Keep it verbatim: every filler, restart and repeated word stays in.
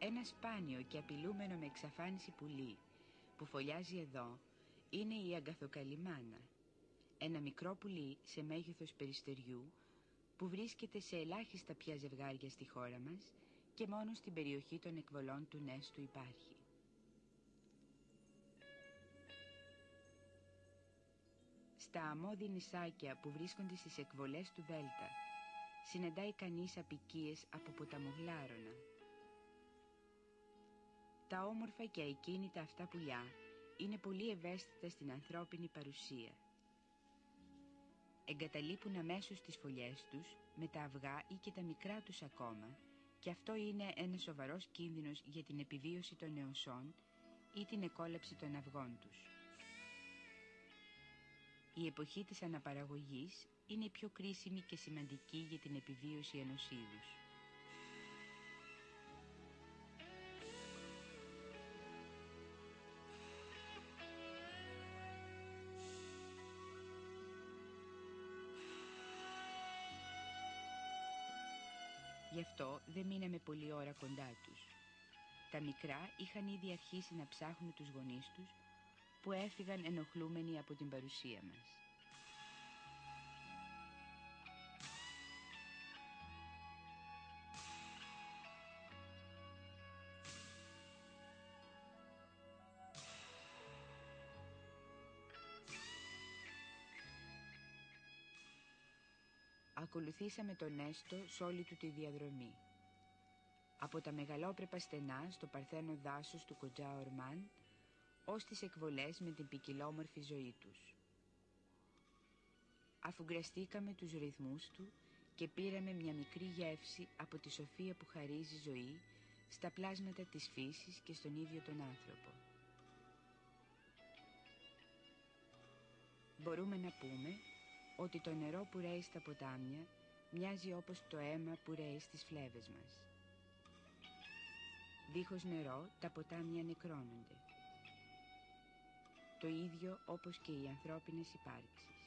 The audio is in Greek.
Ένα σπάνιο και απειλούμενο με εξαφάνιση πουλί που φωλιάζει εδώ είναι η αγκαθοκαλιμάνα, ένα μικρό πουλί σε μέγεθος περιστεριού που βρίσκεται σε ελάχιστα πια ζευγάρια στη χώρα μας και μόνο στην περιοχή των εκβολών του Νέστου υπάρχει. Στα αμμώδη νησάκια που βρίσκονται στις εκβολές του Δέλτα συναντάει κανείς αποικίες από ποταμογλάρωνα. Τα όμορφα και ακίνητα αυτά πουλιά είναι πολύ ευαίσθητα στην ανθρώπινη παρουσία. Εγκαταλείπουν αμέσως τις φωλιές τους με τα αυγά ή και τα μικρά τους ακόμα, και αυτό είναι ένα σοβαρός κίνδυνος για την επιβίωση των νεοσσών ή την εκόλαψη των αυγών τους. Η εποχή της αναπαραγωγής είναι η πιο κρίσιμη και σημαντική για την επιβίωση ενός είδους. Γι' αυτό δεν μείναμε πολλή ώρα κοντά τους. Τα μικρά είχαν ήδη αρχίσει να ψάχνουν τους γονείς τους, που έφυγαν ενοχλούμενοι από την παρουσία μας. Ακολουθήσαμε τον Νέστο σ' όλη του τη διαδρομή. Από τα μεγαλόπρεπα στενά στο παρθένο δάσος του Κοτζά Ορμάν ως τις εκβολές με την ποικιλόμορφη ζωή τους. Αφουγκραστήκαμε τους ρυθμούς του και πήραμε μια μικρή γεύση από τη σοφία που χαρίζει ζωή στα πλάσματα της φύσης και στον ίδιο τον άνθρωπο. Μπορούμε να πούμε ότι το νερό που ρέει στα ποτάμια μοιάζει όπως το αίμα που ρέει στις φλέβες μας. Δίχως νερό τα ποτάμια νεκρώνονται. Το ίδιο όπως και οι ανθρώπινες υπάρξεις.